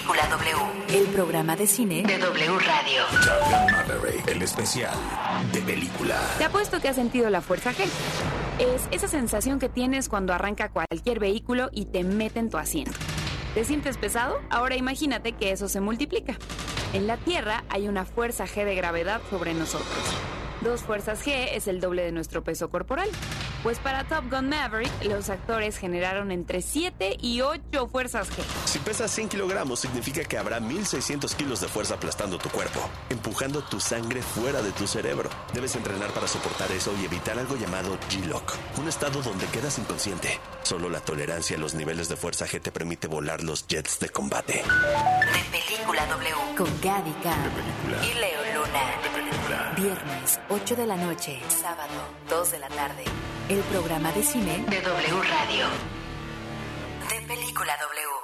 Película W, el programa de cine de W Radio. Top Gun Maverick, el especial de película. Te apuesto que has sentido la fuerza G. Es esa sensación que tienes cuando arranca cualquier vehículo y te mete en tu asiento. ¿Te sientes pesado? Ahora imagínate que eso se multiplica. En la Tierra hay una fuerza G de gravedad sobre nosotros. 2 fuerzas G es el doble de nuestro peso corporal. Pues para Top Gun Maverick, los actores generaron entre 7 y 8 fuerzas G. Si pesas 100 kilogramos, significa que habrá 1,600 kilos de fuerza aplastando tu cuerpo, empujando tu sangre fuera de tu cerebro. Debes entrenar para soportar eso y evitar algo llamado G-Lock, un estado donde quedas inconsciente. Solo la tolerancia a los niveles de fuerza G te permite volar los jets de combate. De Película W, con Gaby Khan y Leo Luna. De película. Viernes, 8 de la noche, sábado, 2 de la tarde. El programa de cine de W Radio. De Película W.